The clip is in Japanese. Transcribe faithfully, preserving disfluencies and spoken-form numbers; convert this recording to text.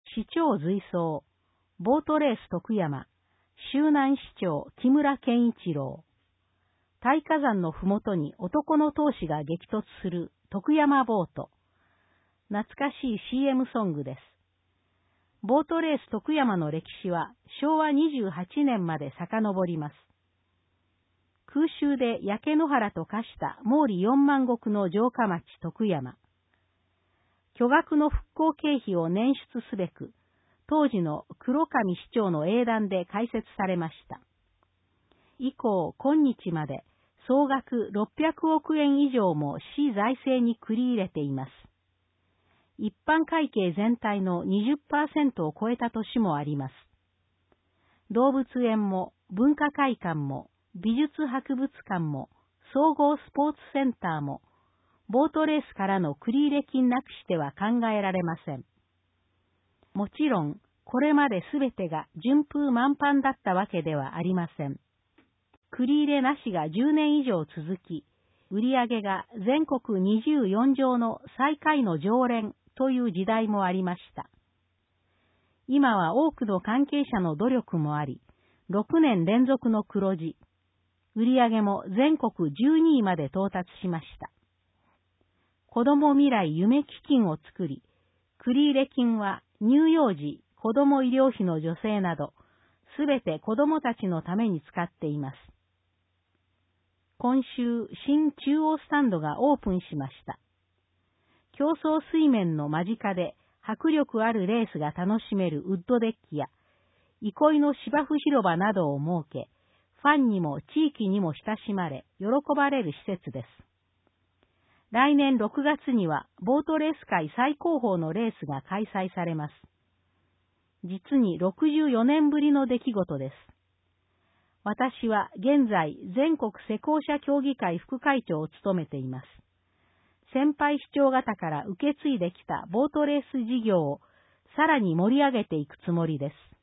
市長随走、ボートレース徳山、周南市長木村健一郎。大火山のふもとに男の闘士が激突する徳山ボート。懐かしい シーエム ソングです。ボートレース徳山の歴史はしょうわにじゅうはちねんまで遡ります。空襲で焼け野原と化した毛利四万石の城下町徳山。巨額の復興経費を捻出すべく、当時の黒上市長の英断で開設されました。以降、今日まで総額ろっぴゃくおくえん以上も市財政に繰り入れています。一般会計全体の にじゅっパーセント を超えた年もあります。動物園も文化会館も美術博物館も総合スポーツセンターもボートレースからの繰り入れ金なくしては考えられません。もちろん、これまですべてが順風満帆だったわけではありません。繰り入れなしがじゅうねん以上続き、売上が全国にじゅうよん城の最下位の常連という時代もありました。今は多くの関係者の努力もあり、ろくねん連続の黒字、売上も全国じゅうにいまで到達しました。子ども未来夢基金を作り、繰入金は乳幼児、子ども医療費の助成など、すべて子どもたちのために使っています。今週、新中央スタンドがオープンしました。競争水面の間近で迫力あるレースが楽しめるウッドデッキや、憩いの芝生広場などを設け、ファンにも地域にも親しまれ、喜ばれる施設です。来年ろくがつには、ボートレース界最高峰のレースが開催されます。実にろくじゅうよねんぶりの出来事です。私は現在、全国施工者協議会副会長を務めています。先輩市長方から受け継いできたボートレース事業をさらに盛り上げていくつもりです。